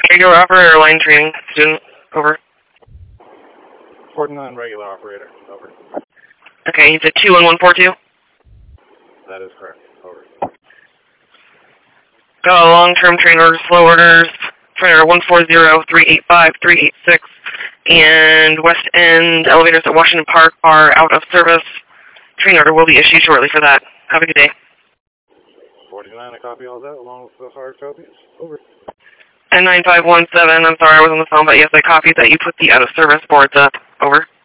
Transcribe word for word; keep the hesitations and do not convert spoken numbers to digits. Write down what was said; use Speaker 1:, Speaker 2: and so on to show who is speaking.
Speaker 1: Regular operator line training student, over.
Speaker 2: forty-nine regular operator, over.
Speaker 1: Okay, you said two one one four two?
Speaker 2: That is correct, over.
Speaker 1: Got long-term train orders, slow orders, trainer one four zero three eight five three eight six, and West End elevators at Washington Park are out of service. Train order will be issued shortly for that. Have a good day.
Speaker 2: forty-nine, I copy all that along with the hard copies, over.
Speaker 1: And nine five one seven, I'm sorry I was on the phone, but yes, I copied that you put the out of service boards up. Over.